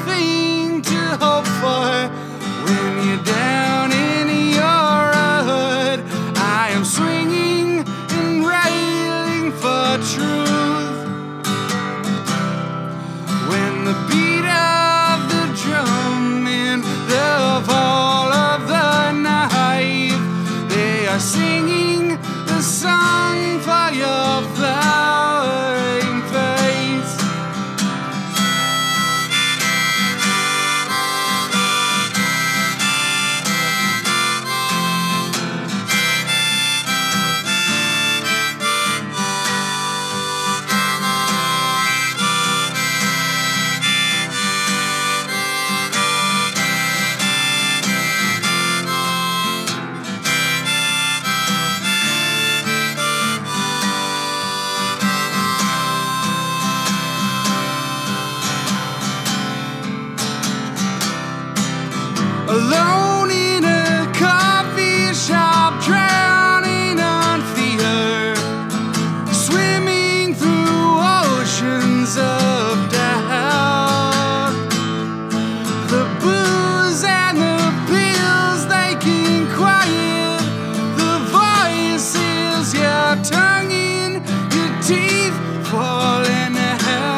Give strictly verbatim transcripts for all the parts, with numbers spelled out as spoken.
nothing to hope for when you're down in your rut. I am swinging and railing for truth. When the beat of the drum and the fall of the knife, they are singing the song for your flowering face. Alone in a coffee shop, drowning on fear, swimming through oceans of doubt. The booze and the pills, they can quiet the voices, your tongue in your teeth falling out.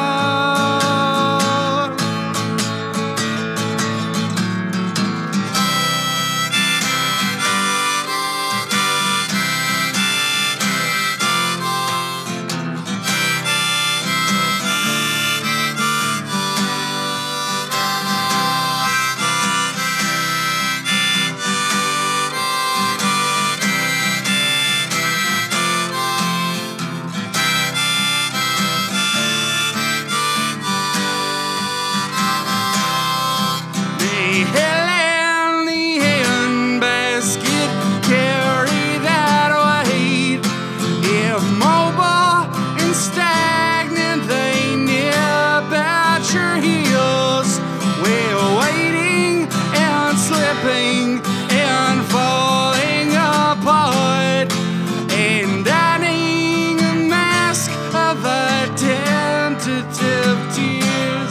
Hell and the handbasket carry that weight. Immobile and stagnant, they nip at your heels. We're waiting and slipping and falling apart and donning a mask of a tentative tears.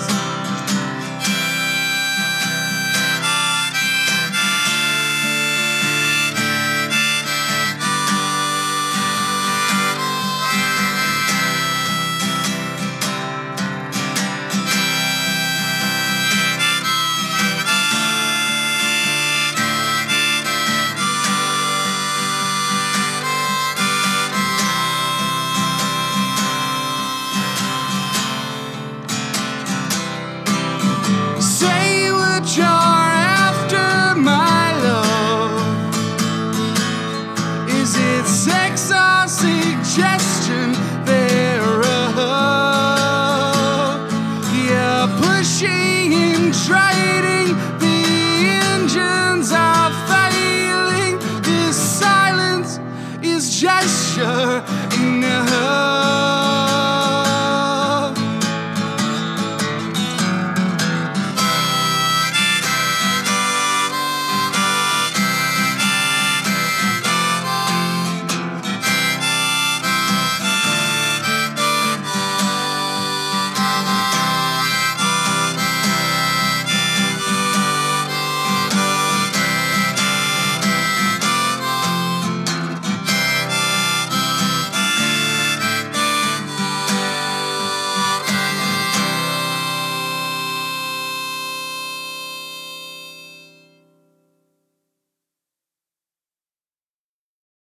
Say what you're after, my love. Is it sex or suggestion thereof? You're pushing and trading